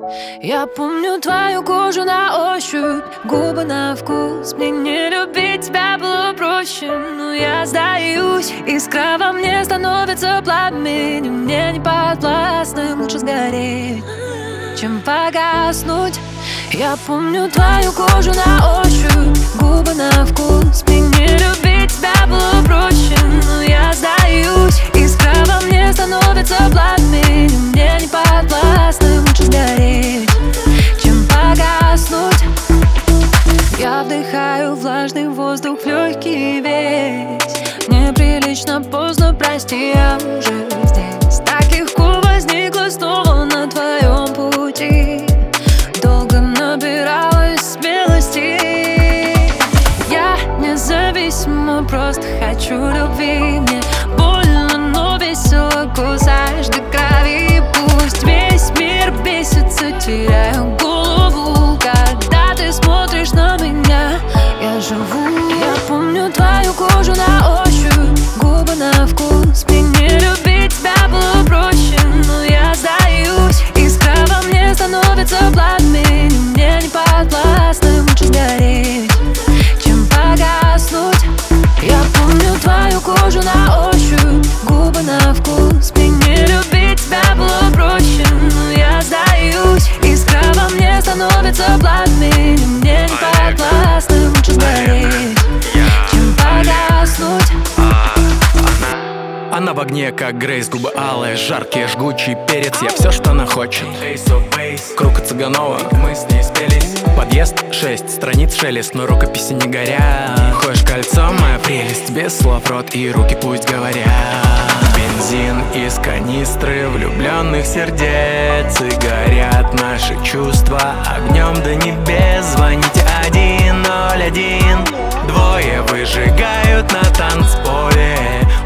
Я помню твою кожу на ощупь, губы на вкус. Мне не любить тебя было проще, но я сдаюсь. Искра во мне становится пламенем, мне не подвластным. Лучше сгореть, чем погаснуть. Я помню твою кожу на ощупь, губы на вкус. Мне не любить тебя было проще, но я сдаюсь. Искра во мне становится пламенем, мне не подвластным. Лучше сгореть, чем погаснуть. Я вдыхаю влажный воздух в легкий весь. Неприлично поздно, прости, я уже здесь. Так легко возникла снова на твоем пути. Долго набиралась смелости. Я независима, просто хочу любви. Мне больно, но весело, кусаешь до крови. Пусть весь мир бесится, теряю голову. Когда ты смотришь на меня, я живу. Я помню твою кожу на ощупь, губы на вкус. Мне не любить тебя было проще, но я сдаюсь. Искра во мне становится пламенем, мне не подвластным. Лучше сгореть, чем погаснуть. Я помню твою кожу на ощупь, губы на вкус. Мне не любить тебя было проще, но я сдаюсь. Искра во мне становится пламенем, мне не подвластным. Лучше сгореть, чем погаснуть. Она в огне, как Грейс, губы алые, жаркие, жгучий перец. Я все, что она хочет. Круг от Цыганова, мы с ней спелись. Подъезд 6, страниц шелест, но рукописи не горят. Ходишь кольцом, моя прелесть, без слов рот и руки пусть говорят. Бензин из канистры влюбленных сердец, и горят наши чувства огнем до небес. Звоните 101, двое выжигают на танцполе.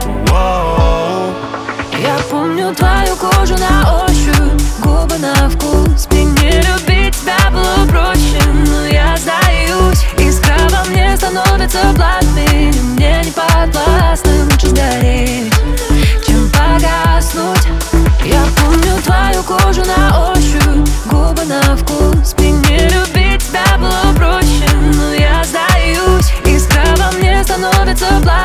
Я помню твою кожу на ощупь, губы на вкус. Мне не любить тебя было проще, но я сдаюсь. Искра во мне становится пламенем, мне не подвластным. Лучше сгореть, чем погаснуть. Я помню твою кожу на ощупь, губы на вкус. Мне не любить тебя было проще, но я сдаюсь. Искра во мне становится пламенем.